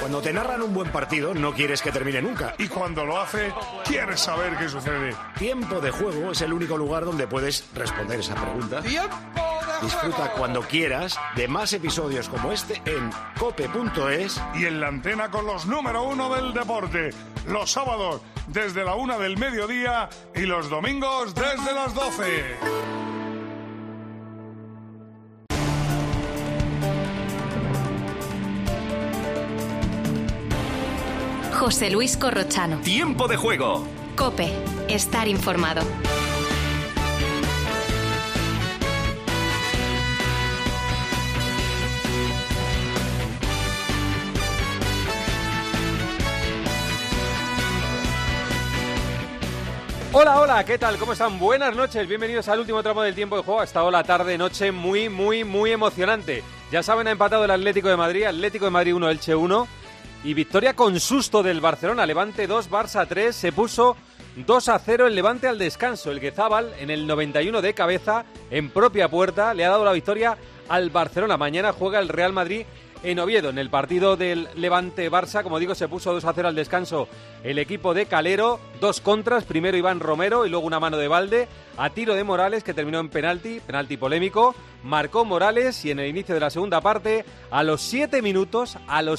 Cuando te narran un buen partido, no quieres que termine nunca. Y cuando lo hace, quieres saber qué sucede. Tiempo de Juego es el único lugar donde puedes responder esa pregunta. Disfruta cuando quieras de más episodios como este en cope.es y en la antena con los número 1 del deporte. Los sábados desde la 1 del mediodía y los domingos desde las 12. José Luis Corrochano. Tiempo de Juego. COPE. Estar informado. Hola, hola, ¿qué tal? ¿Cómo están? Buenas noches, bienvenidos al último tramo del tiempo de juego. Ha estado la tarde-noche muy emocionante. Ya saben, ha empatado el Atlético de Madrid 1, Elche 1. Y victoria con susto del Barcelona, Levante 2, Barça 3, se puso 2-0 el Levante al descanso. El Guezábal, en el 91 de cabeza, en propia puerta, le ha dado la victoria al Barcelona. Mañana juega el Real Madrid en Oviedo. En el partido del Levante-Barça, como digo, se puso 2-0 al descanso el equipo de Calero. 2 contras, primero Iván Romero y luego una mano de Valde a tiro de Morales, que terminó en penalti polémico. Marcó Morales y en el inicio de la segunda parte, a los 7 minutos,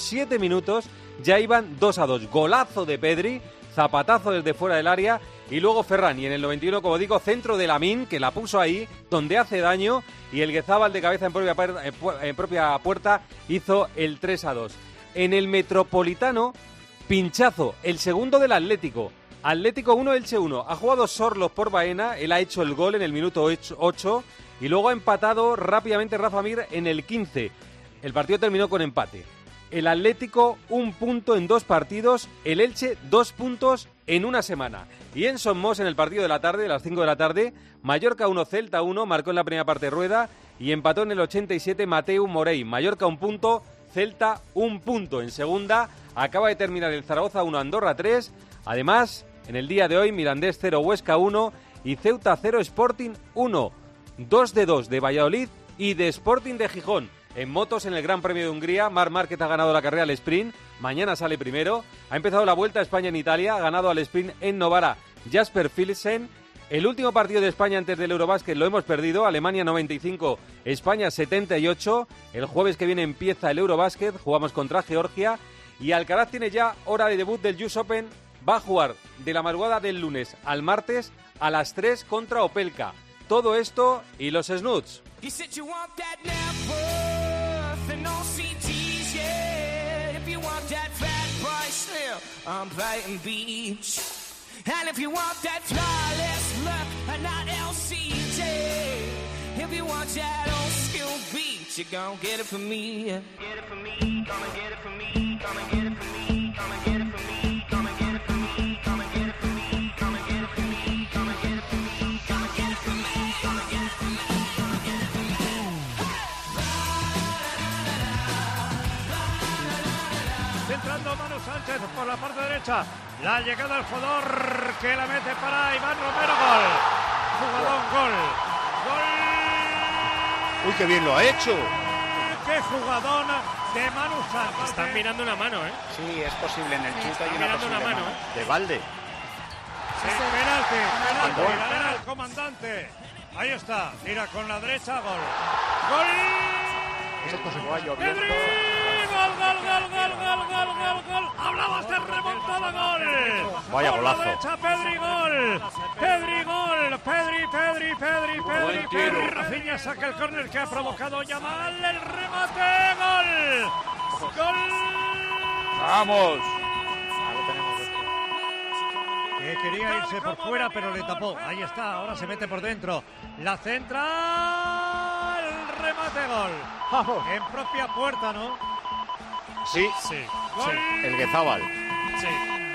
ya iban 2-2. Golazo de Pedri, zapatazo desde fuera del área y luego Ferran. Y en el 91, como digo, centro de Lamine, que la puso ahí, donde hace daño, y el Guezábal de cabeza en propia puerta hizo el 3-2. En el Metropolitano, pinchazo, el segundo del Atlético. Atlético 1, Elche 1. Ha jugado Sorlos por Baena, él ha hecho el gol en el minuto 8 y luego ha empatado rápidamente Rafa Mir en el 15. El partido terminó con empate. El Atlético 1 punto en 2 partidos, el Elche 2 puntos en una semana. Y en Son Mos, en el partido de la tarde, a las 5 de la tarde, Mallorca 1, Celta 1, marcó en la primera parte Rueda y empató en el 87 Mateu Morey. Mallorca 1 punto, Celta 1 punto. En segunda acaba de terminar el Zaragoza 1, Andorra 3. Además, en el día de hoy, Mirandés 0, Huesca 1 y Ceuta 0, Sporting 1. 2-2 de Valladolid y de Sporting de Gijón. En motos, en el Gran Premio de Hungría, Marc Márquez ha ganado la carrera al sprint, mañana sale primero. Ha empezado la Vuelta a España en Italia, ha ganado al sprint en Novara Jasper Philipsen. El último partido de España antes del Eurobásquet lo hemos perdido, Alemania 95, España 78. El jueves que viene empieza el Eurobásquet, jugamos contra Georgia. Y Alcaraz tiene ya hora de debut del US Open, va a jugar de la madrugada del lunes al martes a las 3 contra Opelka. Todo esto y los snoots. Entrando Manu Sánchez por la parte derecha, la llegada del jugador que la mete para Iván Romero, gol. Uy, qué bien lo ha hecho. Qué jugadón de Manu Sánchez. Están mirando una mano, ¿eh? Sí, es posible, en el chute hay una mirando posible una mano. de Valde. Sí, penalti, gana el comandante. Ahí está, tira con la derecha, gol. Pedri, gol. Hablabas de remontada, gol. Vaya por golazo. la derecha, Pedri, gol. Pedri. Rafinha saca el córner que ha provocado Yamal. El remate, gol. ¡Vamos! Que quería irse por fuera, pero le tapó. Ahí está, ahora se mete por dentro. La centra, el remate, gol. En propia puerta, ¿no? Sí, Gol. el Guezábal. Sí.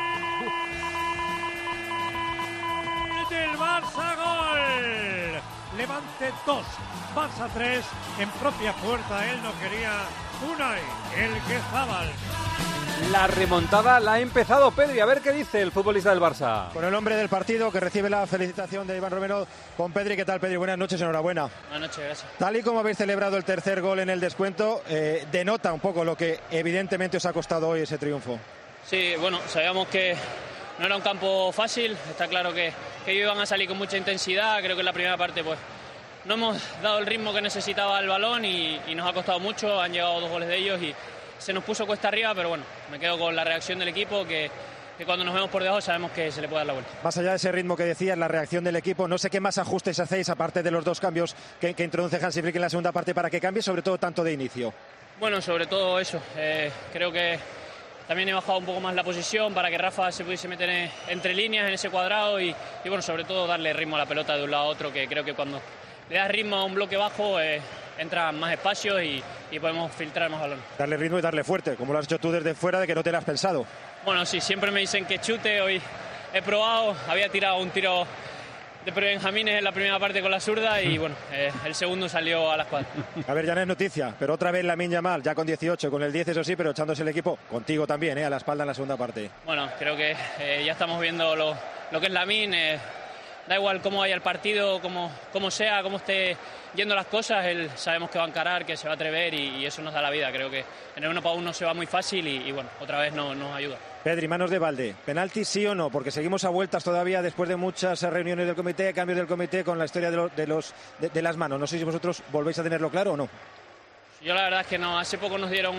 Del Barça, gol. Levante 2, Barça 3, en propia puerta. Él no quería. Unai, el Guezábal. La remontada la ha empezado Pedri. A ver qué dice el futbolista del Barça. Con el hombre del partido que recibe la felicitación de Iván Romero con Pedri. ¿Qué tal, Pedri? Buenas noches, enhorabuena. Buenas noches, gracias. Tal y como habéis celebrado el tercer gol en el descuento, denota un poco lo que evidentemente os ha costado hoy ese triunfo. Sí, bueno, sabíamos que no era un campo fácil. Está claro que ellos iban a salir con mucha intensidad. Creo que en la primera parte pues no hemos dado el ritmo que necesitaba el balón y nos ha costado mucho. Han llegado 2 goles de ellos y se nos puso cuesta arriba, pero bueno, me quedo con la reacción del equipo que cuando nos vemos por debajo sabemos que se le puede dar la vuelta. Más allá de ese ritmo que decías, la reacción del equipo, no sé qué más ajustes hacéis aparte de los 2 cambios que introduce Hansi Flick en la segunda parte para que cambie, sobre todo tanto de inicio. Bueno, sobre todo eso. Creo que también he bajado un poco más la posición para que Rafa se pudiese meter entre líneas en ese cuadrado y bueno, sobre todo darle ritmo a la pelota de un lado a otro, que creo que cuando le das ritmo a un bloque bajo entran más espacios y podemos filtrar más balón. Darle ritmo y darle fuerte, como lo has hecho tú desde fuera, de que no te lo has pensado. Bueno, sí, siempre me dicen que chute. Hoy he probado, había tirado un tiro de Benjamines en la primera parte con la zurda y bueno, el segundo salió a la escuadra. A ver, ya no es noticia, pero otra vez Lamine Yamal, ya con 18, con el 10 eso sí, pero echándose el equipo contigo también, a la espalda en la segunda parte. Bueno, creo que ya estamos viendo lo que es Lamine. Da igual cómo vaya el partido, cómo sea, cómo esté yendo las cosas, él sabemos que va a encarar, que se va a atrever y eso nos da la vida. Creo que en el 1 para 1 se va muy fácil y bueno, otra vez nos ayuda. Pedri, manos de Valde, ¿penalti sí o no? Porque seguimos a vueltas todavía después de muchas reuniones del comité, cambios del comité con la historia de las manos. No sé si vosotros volvéis a tenerlo claro o no. Yo la verdad es que no. Hace poco nos dieron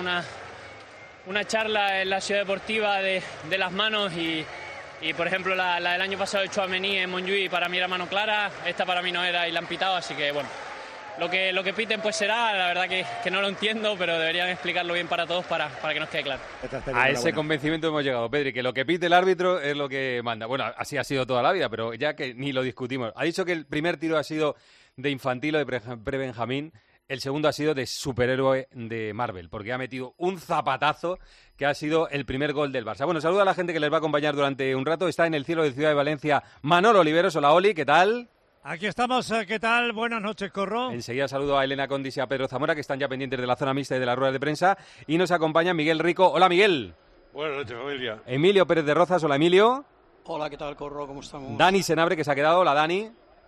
una charla en la ciudad deportiva de las manos y por ejemplo la del año pasado de Tchouaméni en Montjuïc para mí era mano clara, esta para mí no era y la han pitado, así que bueno, lo que piten pues será, la verdad que no lo entiendo, pero deberían explicarlo bien para todos para que nos quede claro. A ese convencimiento hemos llegado, Pedri, que lo que pite el árbitro es lo que manda. Bueno, así ha sido toda la vida, pero ya que ni lo discutimos. Ha dicho que el primer tiro ha sido de Infantilo, de Pre-Benjamín. El segundo ha sido de superhéroe de Marvel, porque ha metido un zapatazo que ha sido el primer gol del Barça. Bueno, saludo a la gente que les va a acompañar durante un rato. Está en el cielo de Ciudad de Valencia Manolo Oliveros. Hola, Oli, ¿qué tal? Aquí estamos, ¿qué tal? Buenas noches, Corro. Enseguida saludo a Elena Condis y a Pedro Zamora, que están ya pendientes de la zona mixta y de las ruedas de prensa. Y nos acompaña Miguel Rico. Hola, Miguel. Buenas noches, familia. Emilio Pérez de Rozas. Hola, Emilio. Hola, ¿qué tal, Corro? ¿Cómo estamos? Dani Senabre, que se ha quedado. Hola, Dani.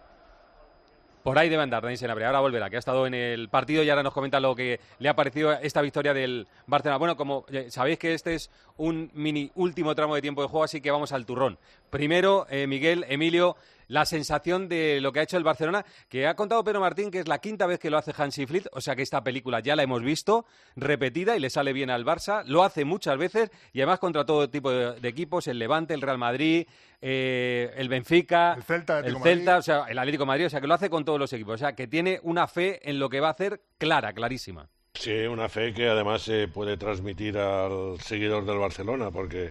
Por ahí debe andar Dani Senabre, ahora volverá, que ha estado en el partido y ahora nos comenta lo que le ha parecido esta victoria del Barcelona. Bueno, como sabéis que este es un mini último tramo de tiempo de juego, así que vamos al turrón. Primero, Miguel, Emilio, la sensación de lo que ha hecho el Barcelona, que ha contado Pedro Martín que es la 5ª vez que lo hace Hansi Flick, o sea que esta película ya la hemos visto, repetida y le sale bien al Barça, lo hace muchas veces y además contra todo tipo de equipos, el Levante, el Real Madrid, el Benfica, el Celta, o sea, el Atlético de Madrid, o sea que lo hace con todos los equipos, o sea que tiene una fe en lo que va a hacer clarísima. Sí, una fe que además se puede transmitir al seguidor del Barcelona, porque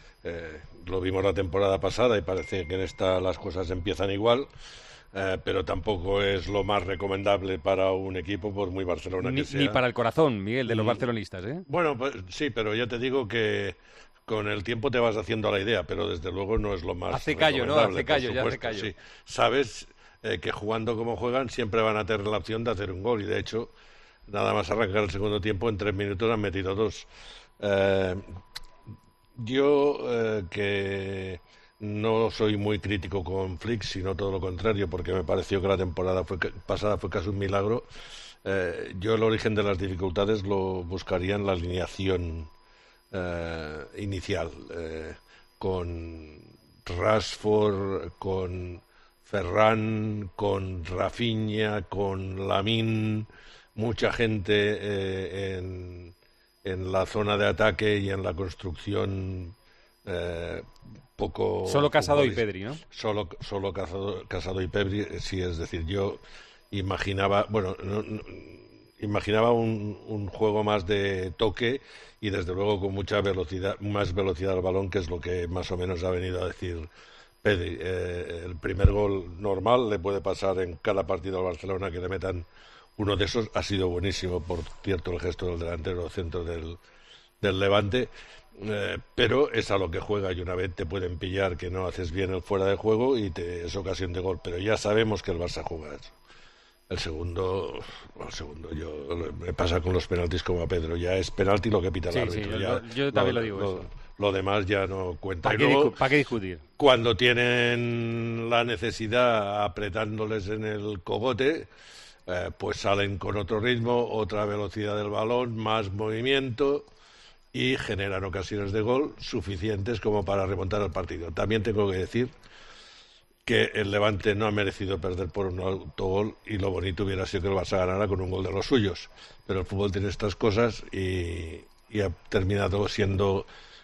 lo vimos la temporada pasada y parece que en esta las cosas empiezan igual, pero tampoco es lo más recomendable para un equipo, por muy Barcelona que sea. Ni para el corazón, Miguel, de los barcelonistas, ¿eh? Bueno, pues, sí, pero ya te digo que con el tiempo te vas haciendo la idea, pero desde luego no es lo más hace callo, recomendable. ¿no? Hace callo, ya hace callo. Sí. Sabes que jugando como juegan siempre van a tener la opción de hacer un gol y de hecho nada más arrancar el segundo tiempo en 3 minutos han metido 2. Yo que no soy muy crítico con Flick, sino todo lo contrario, porque me pareció que la temporada pasada fue casi un milagro. Yo el origen de las dificultades lo buscaría en la alineación inicial, con Rashford, con Ferran, con Rafinha, con Lamine, mucha gente en la zona de ataque y en la construcción poco... Solo Casado y Pedri, ¿no? Solo Casado y Pedri, sí, es decir, yo imaginaba, imaginaba un juego más de toque y desde luego con mucha velocidad, más velocidad al balón, que es lo que más o menos ha venido a decir Pedri. El primer gol normal le puede pasar en cada partido al Barcelona que le metan uno de esos. Ha sido buenísimo, por cierto, el gesto del delantero centro del Levante, pero es a lo que juega y una vez te pueden pillar que no haces bien el fuera de juego y es ocasión de gol, pero ya sabemos que el Barça juega eso. El segundo me pasa con los penaltis como a Pedro. Ya es penalti lo que pita el árbitro. Yo también lo digo eso. Lo demás ya no cuenta. ¿Para qué discutir? Cuando tienen la necesidad apretándoles en el cogote, pues salen con otro ritmo, otra velocidad del balón, más movimiento y generan ocasiones de gol suficientes como para remontar el partido. También tengo que decir que el Levante no ha merecido perder por un autogol y lo bonito hubiera sido que el Barça ganara con un gol de los suyos. Pero el fútbol tiene estas cosas y ha terminado siendo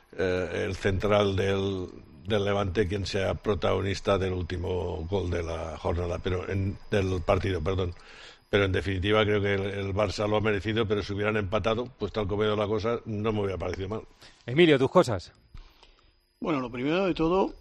el central del Levante quien sea protagonista del último gol de la jornada, del partido, perdón. Pero en definitiva creo que el Barça lo ha merecido, pero si hubieran empatado, pues tal como veo la cosa, no me hubiera parecido mal. Emilio, tus cosas. Bueno, lo primero de todo,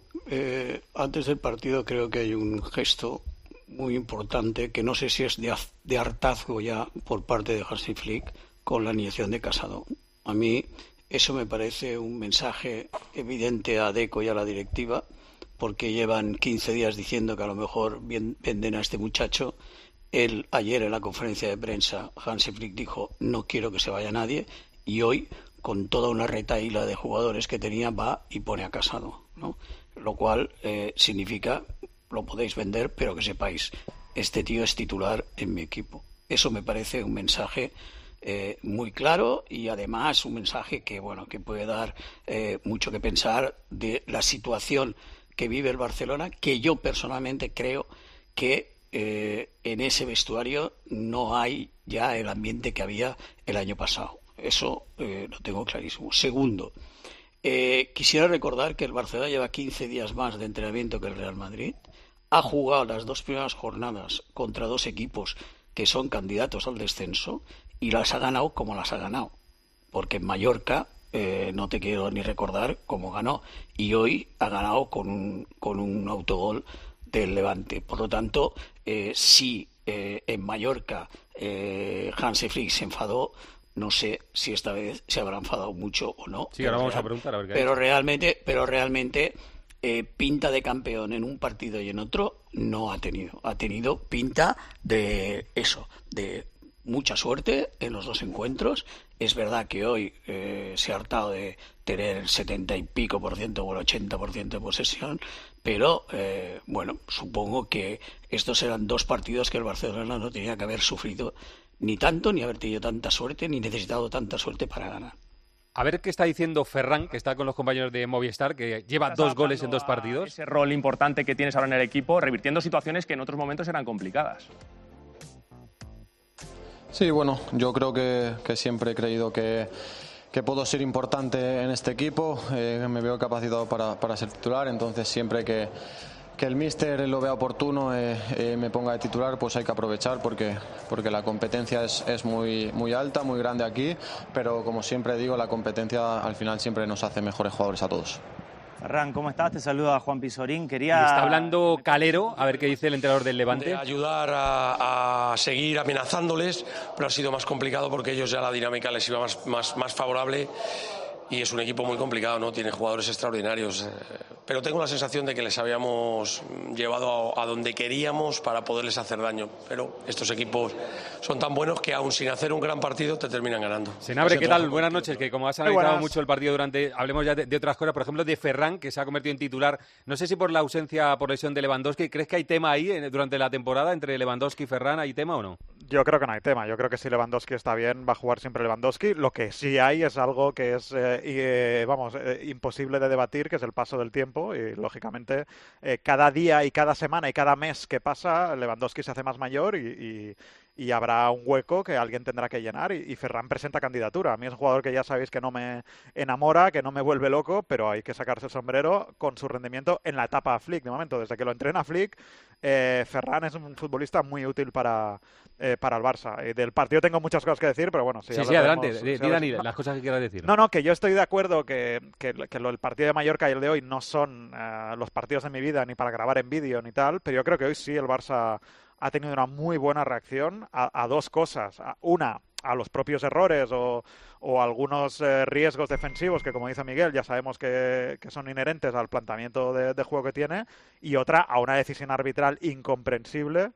antes del partido creo que hay un gesto muy importante, que no sé si es de hartazgo ya por parte de Hansi Flick con la alineación de Casado. A mí eso me parece un mensaje evidente a Deco y a la directiva, porque llevan 15 días diciendo que a lo mejor venden a este muchacho. Ayer en la conferencia de prensa Hansi Flick dijo no quiero que se vaya nadie, y hoy con toda una retahíla de jugadores que tenía va y pone a Casado, ¿no? Lo cual significa lo podéis vender, pero que sepáis, este tío es titular en mi equipo. Eso me parece un mensaje muy claro, y además un mensaje que puede dar mucho que pensar de la situación que vive el Barcelona, que yo personalmente creo que en ese vestuario no hay ya el ambiente que había el año pasado. Eso lo tengo clarísimo. Segundo, quisiera recordar que el Barcelona lleva 15 días más de entrenamiento que el Real Madrid. Ha jugado las 2 primeras jornadas contra 2 equipos que son candidatos al descenso y las ha ganado como las ha ganado. Porque en Mallorca no te quiero ni recordar cómo ganó. Y hoy ha ganado con un autogol del Levante. Por lo tanto, si en Mallorca Hansi Flick se enfadó, no sé si esta vez se habrá enfadado mucho o no. Sí, ahora vamos a preguntar a ver qué pero realmente pinta de campeón en un partido y en otro no ha tenido. Ha tenido pinta de eso, de mucha suerte en los 2 encuentros. Es verdad que hoy se ha hartado de tener el 70 y pico % o el 80% de posesión, pero supongo que estos eran 2 partidos que el Barcelona no tenía que haber sufrido ni tanto, ni haber tenido tanta suerte, ni necesitado tanta suerte para ganar. A ver qué está diciendo Ferran, que está con los compañeros de Movistar, que lleva 2 goles en 2 partidos. Ese rol importante que tienes ahora en el equipo, revirtiendo situaciones que en otros momentos eran complicadas. Sí, bueno, yo creo que siempre he creído que puedo ser importante en este equipo, me veo capacitado para ser titular, entonces siempre que el míster lo vea oportuno me ponga de titular, pues hay que aprovechar porque la competencia es muy alta, muy grande aquí, pero como siempre digo, la competencia al final siempre nos hace mejores jugadores a todos. Ferran, ¿cómo estás? Te saluda Juan Pizorín. Y está hablando Calero, a ver qué dice el entrenador del Levante. De ayudar a seguir amenazándoles, pero ha sido más complicado porque ellos ya la dinámica les iba más favorable. Y es un equipo muy complicado, ¿no? Tiene jugadores extraordinarios. Pero tengo la sensación de que les habíamos llevado a donde queríamos para poderles hacer daño. Pero estos equipos son tan buenos que aún sin hacer un gran partido te terminan ganando. Senabre, ¿qué tal? Buenas noches. Que como has analizado mucho el partido hablemos ya de otras cosas. Por ejemplo, de Ferran, que se ha convertido en titular. No sé si por la ausencia, por lesión de Lewandowski. ¿Crees que hay tema ahí durante la temporada entre Lewandowski y Ferran? ¿Hay tema o no? Yo creo que no hay tema. Yo creo que si Lewandowski está bien, va a jugar siempre Lewandowski. Lo que sí hay es algo que es imposible de debatir, que es el paso del tiempo, y lógicamente cada día y cada semana y cada mes que pasa Lewandowski se hace más mayor y habrá un hueco que alguien tendrá que llenar, y Ferran presenta candidatura. A mí es un jugador que ya sabéis que no me enamora, que no me vuelve loco, pero hay que sacarse el sombrero con su rendimiento en la etapa Flick. De momento, desde que lo entrena Flick, Ferran es un futbolista muy útil para el Barça. Del partido tengo muchas cosas que decir, pero bueno. Sí, adelante. Di, Dani, las cosas que quieras decir. No, que yo estoy de acuerdo que el partido de Mallorca y el de hoy no son los partidos de mi vida ni para grabar en vídeo ni tal, pero yo creo que hoy sí el Barça ha tenido una muy buena reacción a 2 cosas. Una, a los propios errores o algunos riesgos defensivos que, como dice Miguel, ya sabemos que son inherentes al planteamiento de juego que tiene, y otra, a una decisión arbitral incomprensible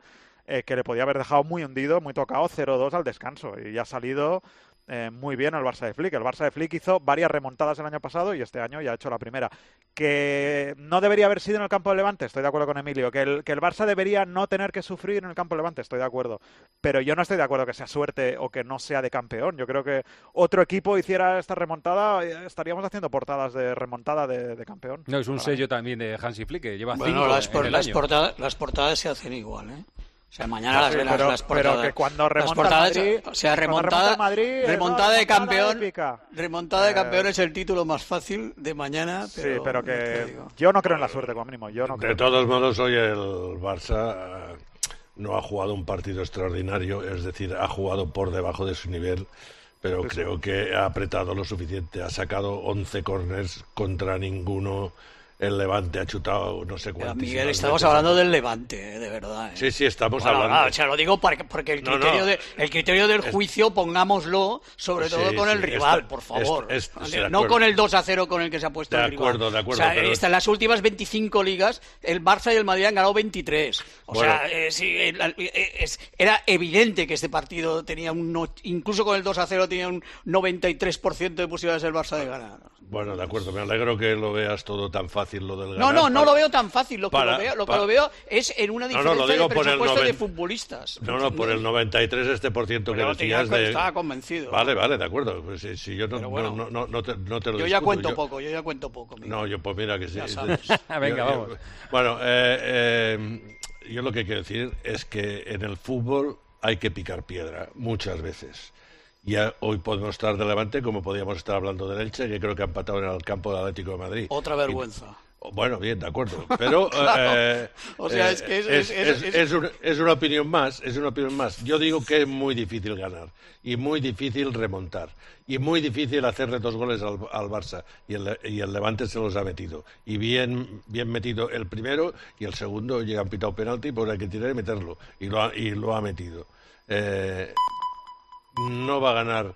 que le podía haber dejado muy hundido, muy tocado, 0-2 al descanso, y ya ha salido muy bien el Barça de Flick. El Barça de Flick hizo varias remontadas el año pasado y este año ya ha hecho la primera. Que no debería haber sido en el campo de Levante, estoy de acuerdo con Emilio. Que el Barça debería no tener que sufrir en el campo de Levante, estoy de acuerdo. Pero yo no estoy de acuerdo que sea suerte o que no sea de campeón. Yo creo que otro equipo hiciera esta remontada, estaríamos haciendo portadas de remontada de campeón. No, es un sello también de Hansi Flick, que lleva 5 en el las año. Las portadas se hacen igual, ¿eh? O sea, mañana las portadas. Pero que cuando remonta Madrid, o sea, remontada de campeón. Remontada de campeón es el título más fácil de mañana. Pero sí, pero que yo no creo en la suerte, como mínimo. De todos modos, hoy el Barça no ha jugado un partido extraordinario, es decir, ha jugado por debajo de su nivel, pero creo que ha apretado lo suficiente. Ha sacado 11 corners contra ninguno. El Levante ha chutado no sé cuántas. Miguel, estamos hablando del Levante, de verdad. Sí, estamos hablando. O sea, lo digo porque el criterio del juicio, pongámoslo, sobre todo con el rival, por favor. No con el 2-0 con el que se ha puesto el rival. De acuerdo. O sea, en las últimas 25 ligas, el Barça y el Madrid han ganado 23. Era evidente que este partido tenía incluso con el 2-0 tenía un 93% de posibilidades el Barça de ganar. Bueno, de acuerdo, me alegro que lo veas todo tan fácil, lo del ganar. No lo veo tan fácil, lo que lo veo es en una diferencia de presupuesto de futbolistas. Por el 93% que decías de... Estaba convencido. Vale, de acuerdo, pues si yo no te lo discuto. Yo ya cuento poco. Mira. No, yo pues mira que sí. Venga, vamos. Bueno, yo lo que quiero decir es que en el fútbol hay que picar piedra, muchas veces. Ya hoy podemos estar de Levante como podíamos estar hablando del Elche, que creo que ha empatado en el campo del Atlético de Madrid. Otra vergüenza. Bueno, bien, de acuerdo. Pero o sea, es una opinión más. Yo digo que es muy difícil ganar y muy difícil remontar y muy difícil hacerle 2 goles al Barça y el Levante se los ha metido y bien metido el primero y el segundo llega han pitado penalti, pues hay que tirar y meterlo y lo ha metido. No va a ganar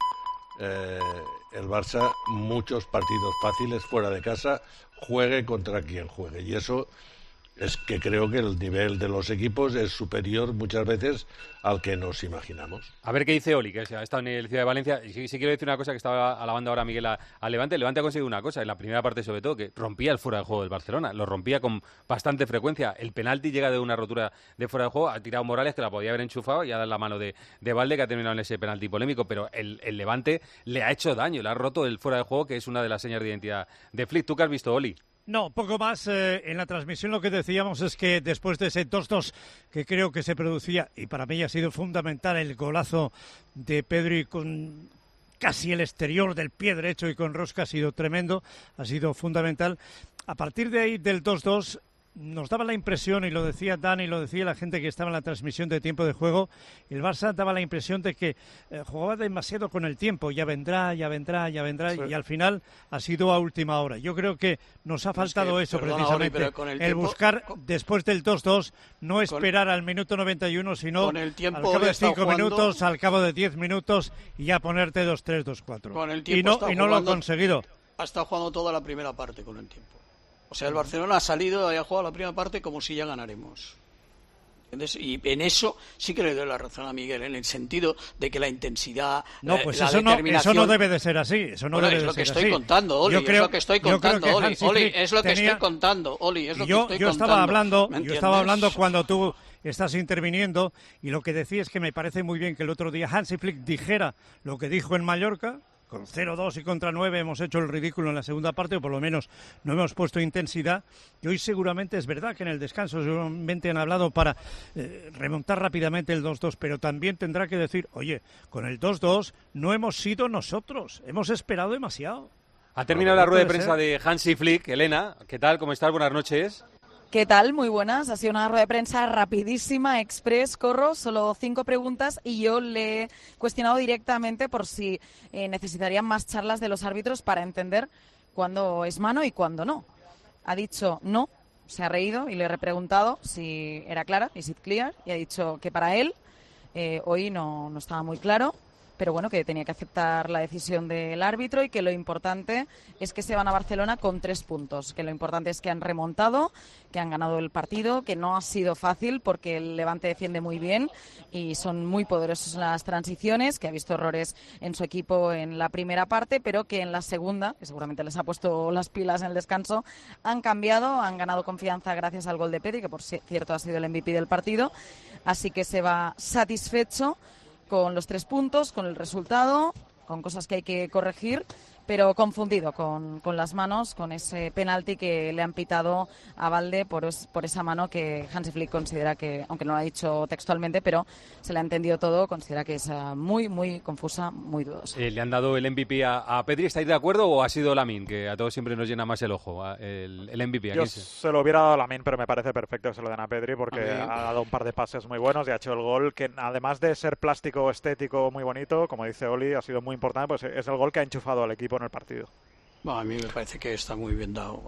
el Barça muchos partidos fáciles fuera de casa, juegue contra quien juegue. Y eso es que creo que el nivel de los equipos es superior muchas veces al que nos imaginamos. A ver qué dice Oli, que ha estado en el Ciudad de Valencia. Y sí quiero decir una cosa que estaba alabando ahora Miguel al Levante. El Levante ha conseguido una cosa, en la primera parte sobre todo, que rompía el fuera de juego del Barcelona. Lo rompía con bastante frecuencia. El penalti llega de una rotura de fuera de juego. Ha tirado Morales, que la podía haber enchufado, y ha dado la mano de Valde, que ha terminado en ese penalti polémico. Pero el Levante le ha hecho daño, le ha roto el fuera de juego, que es una de las señas de identidad de Flick. ¿Tú qué has visto, Oli? No, poco más. En la transmisión lo que decíamos es que después de ese 2-2 que creo que se producía, y para mí ha sido fundamental el golazo de Pedri con casi el exterior del pie derecho y con rosca, ha sido tremendo, ha sido fundamental. A partir de ahí, del 2-2, nos daba la impresión, y lo decía Dani, lo decía la gente que estaba en la transmisión de tiempo de juego, el Barça daba la impresión de que jugaba demasiado con el tiempo, ya vendrá, sí. Y al final ha sido a última hora. Yo creo que nos ha faltado precisamente, el buscar después del 2-2, no esperar al minuto 91, sino al cabo de 5 minutos, al cabo de 10 minutos, y ya ponerte 2-3, 2-4. Y no lo ha conseguido. Ha estado jugando toda la primera parte con el tiempo. O sea, el Barcelona ha salido y ha jugado la primera parte como si ya ganaremos. ¿Entiendes? Y en eso sí que le doy la razón a Miguel, en el sentido de que la intensidad, no, pues la eso determinación... no debe de ser así. Eso no debe es de lo que ser estoy así. contando, Oli. Es lo que estoy contando, Oli. Oli, es lo que estoy contando, Oli. Es lo que estoy contando. Yo estaba hablando cuando tú estás interviniendo, y lo que decía es que me parece muy bien que el otro día Hansi Flick dijera lo que dijo en Mallorca. Con 0-2 y contra 9 hemos hecho el ridículo en la segunda parte, o por lo menos no hemos puesto intensidad. Y hoy seguramente es verdad que en el descanso seguramente han hablado para remontar rápidamente el 2-2, pero también tendrá que decir, oye, con el 2-2 no hemos sido nosotros, hemos esperado demasiado. Ha terminado la rueda de prensa de Hansi Flick. Elena, ¿qué tal? ¿Cómo estás? Buenas noches. ¿Qué tal? Muy buenas. Ha sido una rueda de prensa rapidísima, express, corro, solo 5 preguntas, y yo le he cuestionado directamente por si necesitarían más charlas de los árbitros para entender cuándo es mano y cuándo no. Ha dicho no, se ha reído, y le he repreguntado si era clara, is it clear, y ha dicho que para él hoy no estaba muy claro, pero bueno, que tenía que aceptar la decisión del árbitro y que lo importante es que se van a Barcelona con 3 puntos, que lo importante es que han remontado, que han ganado el partido, que no ha sido fácil porque el Levante defiende muy bien y son muy poderosos en las transiciones, que ha visto errores en su equipo en la primera parte, pero que en la segunda, que seguramente les ha puesto las pilas en el descanso, han cambiado, han ganado confianza gracias al gol de Pedri, que por cierto ha sido el MVP del partido, así que se va satisfecho con los 3 puntos, con el resultado, con cosas que hay que corregir, pero confundido con las manos, con ese penalti que le han pitado a Balde por esa mano que Hansi Flick considera que, aunque no lo ha dicho textualmente, pero se le ha entendido todo, considera que es muy, muy confusa, muy dudosa. ¿Le han dado el MVP a Pedri? ¿Estáis de acuerdo o ha sido Lamine, que a todos siempre nos llena más el ojo, el MVP? Yo se lo hubiera dado a Lamine, pero me parece perfecto que se lo den a Pedri porque ha dado un par de pases muy buenos y ha hecho el gol que, además de ser plástico, estético, muy bonito, como dice Oli, ha sido muy importante, pues es el gol que ha enchufado al equipo en el partido. Bueno, a mí me parece que está muy bien dado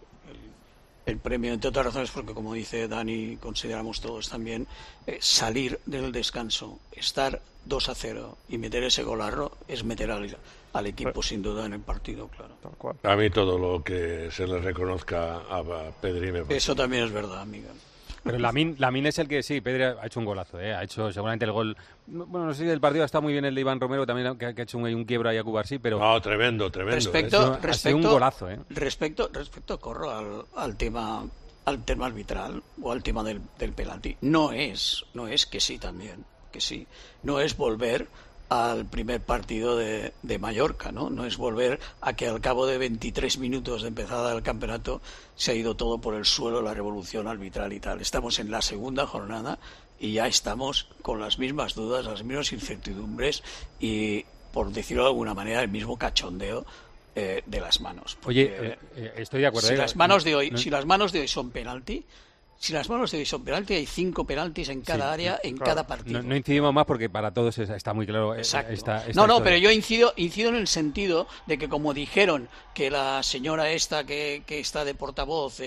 el premio, entre otras razones porque, como dice Dani, consideramos todos también, salir del descanso, estar 2-0 y meter ese golarro es meter al equipo sin duda en el partido, claro. A mí todo lo que se le reconozca a Pedri me parece. Eso también es verdad, amiga. Pero Lamine es el que, sí, Pedri ha hecho un golazo, ha hecho seguramente el gol. Bueno, no sé si el partido está muy bien el de Iván Romero también, que ha hecho un quiebro ahí a Cubarsí, pero... No, tremendo. Ha sido un golazo, Respecto, Corro, al tema arbitral o al tema del penalti, no es que sí también, que sí, no es volver al primer partido de Mallorca, ¿no? No es volver a que al cabo de 23 minutos de empezada del campeonato se ha ido todo por el suelo, la revolución arbitral y tal. Estamos en la segunda jornada y ya estamos con las mismas dudas, las mismas incertidumbres y, por decirlo de alguna manera, el mismo cachondeo de las manos. Oye, estoy de acuerdo. Si las manos de hoy son penalti, hay 5 penaltis en cada área, en cada partido. No incidimos más porque para todos está muy claro. Exacto. Pero yo incido en el sentido de que, como dijeron que la señora esta que está de portavoz,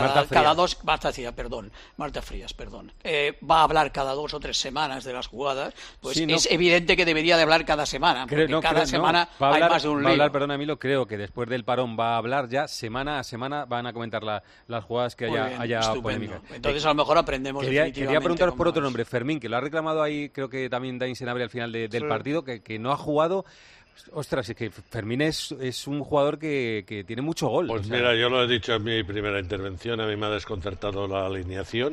Marta Frías, va a hablar cada 2 o 3 semanas de las jugadas, pues es evidente que debería de hablar cada semana, porque cada semana hay más de un lío. Va a hablar, perdón, Emilio, creo que después del parón va a hablar ya semana a semana, van a comentar las jugadas que haya polémica. Entonces a lo mejor aprendemos definitivamente. Quería preguntaros por otro nombre, Fermín, que lo ha reclamado ahí, creo que también Dani Senabre al final del partido, que no ha jugado. Ostras, es que Fermín es un jugador que tiene mucho gol. Pues mira, yo lo he dicho en mi primera intervención, a mí me ha desconcertado la alineación.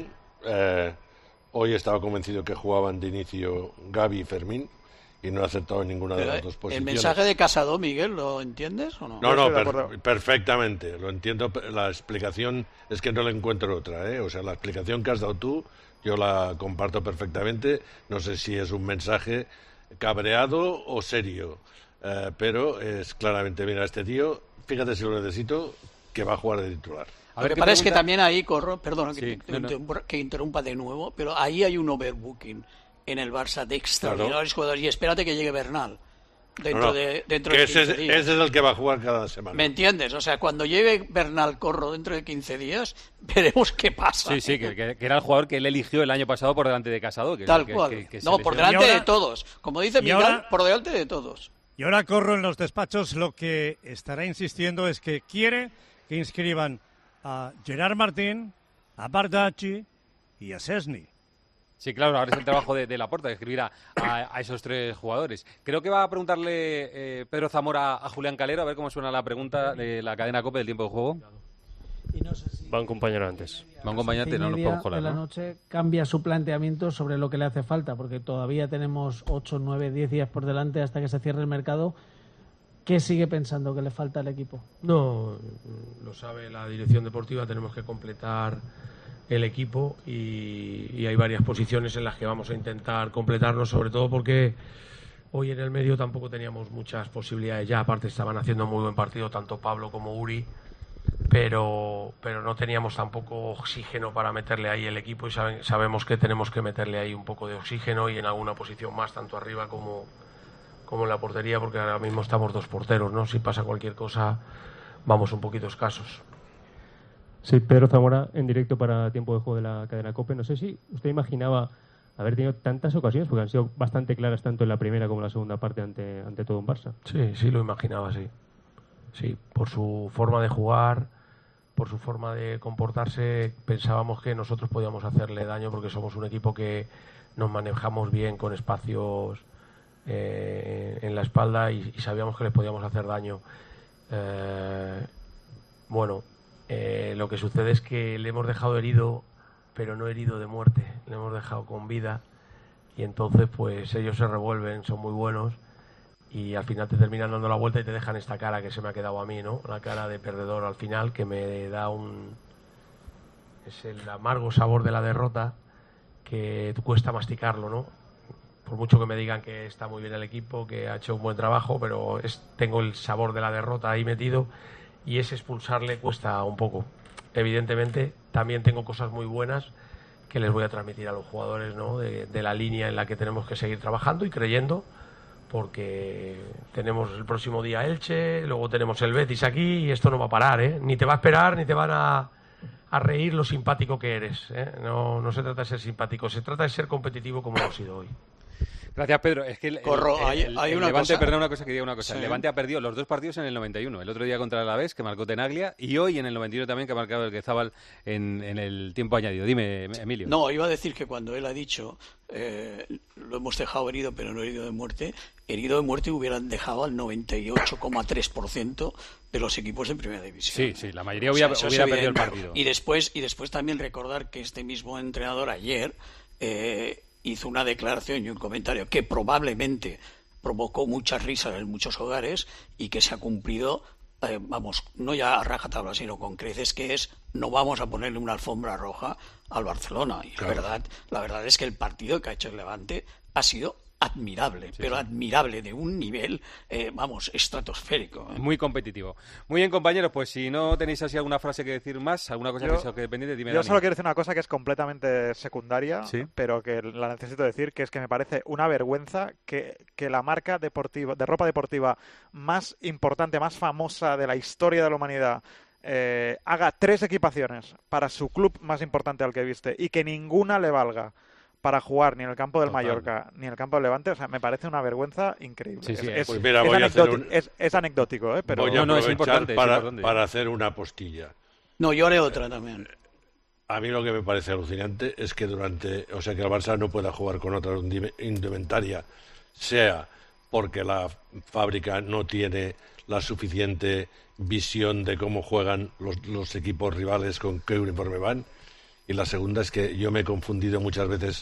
Hoy estaba convencido que jugaban de inicio Gavi y Fermín, y no he aceptado ninguna de las dos posiciones. ¿El mensaje de Casado, Miguel, lo entiendes o no? No, perfectamente, lo entiendo. La explicación es que no le encuentro otra, O sea, la explicación que has dado tú, yo la comparto perfectamente. No sé si es un mensaje cabreado o serio, pero es claramente, mira, este tío, fíjate si lo necesito, que va a jugar de titular. Lo que pasa es que también ahí, Corro, perdona que interrumpa de nuevo, pero ahí hay un overbooking en el Barça de extraordinarios jugadores, y espérate que llegue Bernal dentro de 15 días. Ese es el que va a jugar cada semana. ¿Me entiendes? O sea, cuando llegue Bernal, Corro, dentro de 15 días, veremos qué pasa. Sí, que era el jugador que él eligió el año pasado por delante de Casado. Tal cual. Por delante de todos. Como dice Miguel, por delante de todos. Y ahora, Corro, en los despachos lo que estará insistiendo es que quiere que inscriban a Gerard Martín, a Bardacci y a Szczęsny. Sí, claro, ahora es el trabajo de Laporta, de escribir a esos 3 jugadores. Creo que va a preguntarle Pedro Zamora a Julián Calero, a ver cómo suena la pregunta de la cadena COPE del tiempo de juego. Y no sé si va un compañero antes. Va un compañero antes, no nos podemos colar, de la noche cambia su planteamiento sobre lo que le hace falta, porque todavía tenemos 8, 9, 10 días por delante hasta que se cierre el mercado. ¿Qué sigue pensando que le falta al equipo? No, lo sabe la dirección deportiva, tenemos que completar el equipo y hay varias posiciones en las que vamos a intentar completarnos, sobre todo porque hoy en el medio tampoco teníamos muchas posibilidades ya, aparte estaban haciendo muy buen partido tanto Pablo como Uri, pero no teníamos tampoco oxígeno para meterle ahí el equipo y sabemos que tenemos que meterle ahí un poco de oxígeno y en alguna posición más, tanto arriba como en la portería, porque ahora mismo estamos 2 porteros, ¿no? Si pasa cualquier cosa vamos un poquito escasos. Sí, Pedro Zamora, en directo para Tiempo de Juego de la cadena COPE. No sé si usted imaginaba haber tenido tantas ocasiones, porque han sido bastante claras tanto en la primera como en la segunda parte ante todo un Barça. Sí, lo imaginaba, sí. Sí, por su forma de jugar, por su forma de comportarse, pensábamos que nosotros podíamos hacerle daño porque somos un equipo que nos manejamos bien con espacios en la espalda y sabíamos que les podíamos hacer daño. Lo que sucede es que le hemos dejado herido, pero no herido de muerte, le hemos dejado con vida y entonces pues ellos se revuelven, son muy buenos y al final te terminan dando la vuelta y te dejan esta cara que se me ha quedado a mí, ¿no? La cara de perdedor al final que me da es el amargo sabor de la derrota que cuesta masticarlo, ¿no? Por mucho que me digan que está muy bien el equipo, que ha hecho un buen trabajo, pero tengo el sabor de la derrota ahí metido y ese expulsarle cuesta un poco. Evidentemente también tengo cosas muy buenas que les voy a transmitir a los jugadores, ¿no? de la línea en la que tenemos que seguir trabajando y creyendo, porque tenemos el próximo día Elche, luego tenemos el Betis aquí y esto no va a parar, ¿eh? Ni te va a esperar ni te van a reír lo simpático que eres, ¿eh? No se trata de ser simpático, se trata de ser competitivo como hemos sido hoy. Gracias, Pedro. Es que el una Levante, cosa. perdona una cosa, quería una cosa. Sí. El Levante ha perdido los dos partidos en el 91. El otro día contra el Alavés, que marcó Tenaglia, y hoy en el 91 también, que ha marcado el Quezábal en el tiempo añadido. Dime, Emilio. No, iba a decir que cuando él ha dicho lo hemos dejado herido, pero no herido de muerte hubieran dejado al 98,3% de los equipos en Primera División. Sí, la mayoría hubiera perdido el partido. Y después también recordar que este mismo entrenador ayer hizo una declaración y un comentario que probablemente provocó muchas risas en muchos hogares y que se ha cumplido, no ya a rajatabla, sino con creces, que es: no vamos a ponerle una alfombra roja al Barcelona. Y claro, la verdad es que el partido que ha hecho el Levante ha sido admirable, pero admirable de un nivel, estratosférico. Muy competitivo. Muy bien, compañeros, pues si no tenéis así alguna frase que decir más, alguna cosa que os quede pendiente, dime. Yo solo quiero decir una cosa que es completamente secundaria, pero que la necesito decir, que es que me parece una vergüenza que la marca deportiva, de ropa deportiva más importante, más famosa de la historia de la humanidad, haga 3 equipaciones para su club más importante al que viste y que ninguna le valga para jugar ni en el campo del Mallorca ni en el campo del Levante. O sea, me parece una vergüenza increíble. Pues mira, es anecdótico, pero voy a aprovechar es importante, para hacer una postilla. No, yo haré otra también. A mí lo que me parece alucinante es que que el Barça no pueda jugar con otra indumentaria, sea porque la fábrica no tiene la suficiente visión de cómo juegan los equipos rivales, con qué uniforme van. Y la segunda es que yo me he confundido muchas veces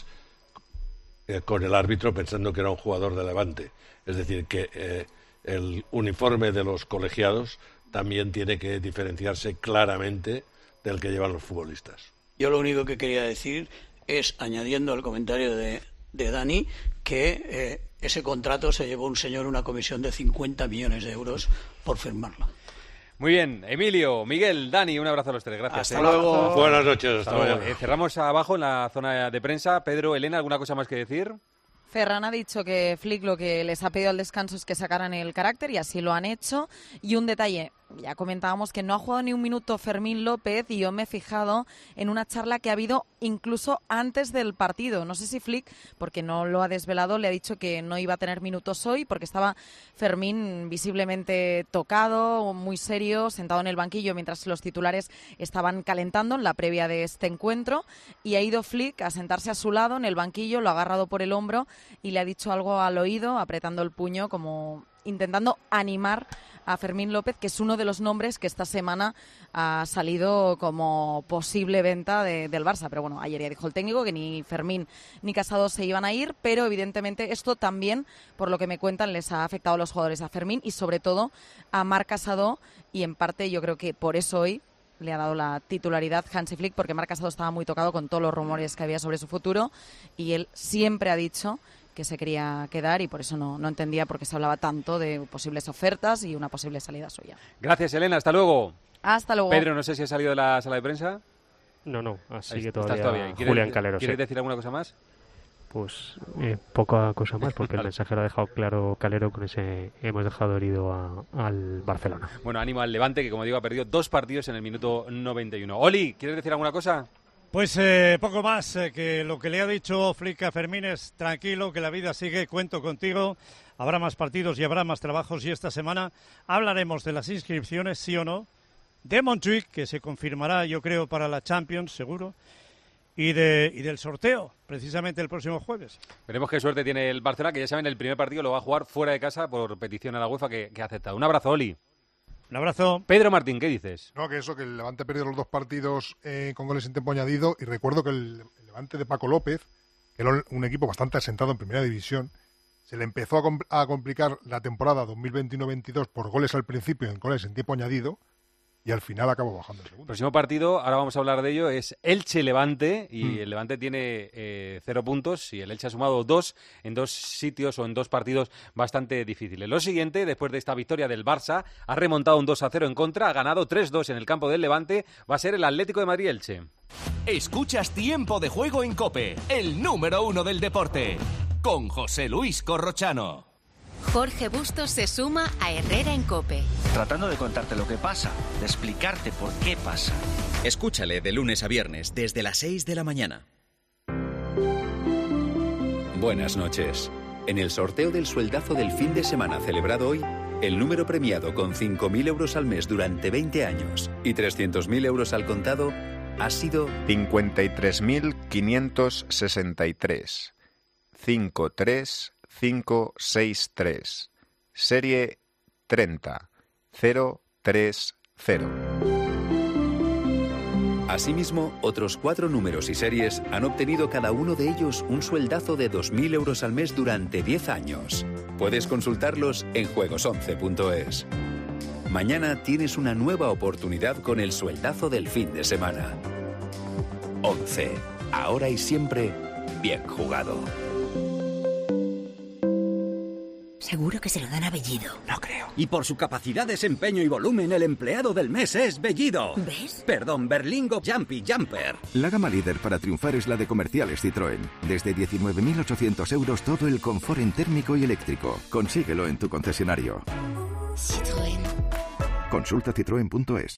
con el árbitro pensando que era un jugador de Levante. Es decir, que el uniforme de los colegiados también tiene que diferenciarse claramente del que llevan los futbolistas. Yo lo único que quería decir es, añadiendo al comentario de Dani, que ese contrato se llevó un señor una comisión de 50 millones de euros por firmarlo. Muy bien, Emilio, Miguel, Dani, un abrazo a los 3, gracias. Hasta luego. Buenas noches, hasta mañana. Cerramos abajo en la zona de prensa. Pedro, Elena, ¿alguna cosa más que decir? Ferran ha dicho que Flick lo que les ha pedido al descanso es que sacaran el carácter y así lo han hecho. Y un detalle, ya comentábamos que no ha jugado ni un minuto Fermín López y yo me he fijado en una charla que ha habido incluso antes del partido. No sé si Flick, porque no lo ha desvelado, le ha dicho que no iba a tener minutos hoy porque estaba Fermín visiblemente tocado, muy serio, sentado en el banquillo mientras los titulares estaban calentando en la previa de este encuentro, y ha ido Flick a sentarse a su lado en el banquillo, lo ha agarrado por el hombro y le ha dicho algo al oído, apretando el puño, como intentando animar a Fermín López, que es uno de los nombres que esta semana ha salido como posible venta del Barça. Pero bueno, ayer ya dijo el técnico que ni Fermín ni Casado se iban a ir, pero evidentemente esto también, por lo que me cuentan, les ha afectado a los jugadores, a Fermín y sobre todo a Marc Casado, y en parte yo creo que por eso hoy le ha dado la titularidad Hansi Flick, porque Marc Casado estaba muy tocado con todos los rumores que había sobre su futuro y él siempre ha dicho que se quería quedar y por eso no entendía por qué se hablaba tanto de posibles ofertas y una posible salida suya. Gracias, Elena. Hasta luego. Hasta luego. Pedro, no sé si has salido de la sala de prensa. No, así que ¿Estás todavía Julián Calero. ¿Quieres decir alguna cosa más? Pues poca cosa más, porque el mensaje lo ha dejado claro Calero con ese hemos dejado herido al Barcelona. Bueno, ánimo al Levante, que como digo ha perdido 2 partidos en el minuto 91. Oli, ¿quieres decir alguna cosa? Pues poco más que lo que le ha dicho Flick a Fermín es tranquilo, que la vida sigue, cuento contigo, habrá más partidos y habrá más trabajos y esta semana hablaremos de las inscripciones, sí o no, de Montjuic, que se confirmará yo creo para la Champions, seguro, y del sorteo, precisamente el próximo jueves. Veremos qué suerte tiene el Barcelona, que ya saben, el primer partido lo va a jugar fuera de casa por petición a la UEFA que ha aceptado. Un abrazo, Oli. Un abrazo. Pedro Martín, ¿qué dices? No, que el Levante perdió los 2 partidos con goles en tiempo añadido, y recuerdo que el Levante de Paco López, que era un equipo bastante asentado en Primera División, se le empezó a complicar la temporada 2021-22 por goles al principio, en goles en tiempo añadido, y al final acabó bajando el segundo. El próximo partido, ahora vamos a hablar de ello, es Elche-Levante, y el Levante tiene 0 puntos, y el Elche ha sumado 2 en 2 sitios o en 2 partidos bastante difíciles. Lo siguiente, después de esta victoria del Barça, ha remontado un 2-0 en contra, ha ganado 3-2 en el campo del Levante, va a ser el Atlético de Madrid-Elche. Escuchas Tiempo de Juego en COPE, el número 1 del deporte, con José Luis Corrochano. Jorge Bustos se suma a Herrera en COPE. Tratando de contarte lo que pasa, de explicarte por qué pasa. Escúchale de lunes a viernes desde las 6 de la mañana. Buenas noches. En el sorteo del sueldazo del fin de semana celebrado hoy, el número premiado con 5.000 euros al mes durante 20 años y 300.000 euros al contado ha sido 53.563. 53563. Serie 30030. Asimismo, otros 4 números y series han obtenido cada uno de ellos un sueldazo de 2.000 euros al mes durante 10 años. Puedes consultarlos en juegos11.es. Mañana tienes una nueva oportunidad con el sueldazo del fin de semana. 11. Ahora y siempre, bien jugado. Seguro que se lo dan a Bellido. No creo. Y por su capacidad, desempeño y volumen, el empleado del mes es Bellido. ¿Ves? Perdón, Berlingo Jumpy Jumper. La gama líder para triunfar es la de Comerciales Citroën. Desde 19.800 euros todo el confort en térmico y eléctrico. Consíguelo en tu concesionario. Citroën. Consulta citroen.es.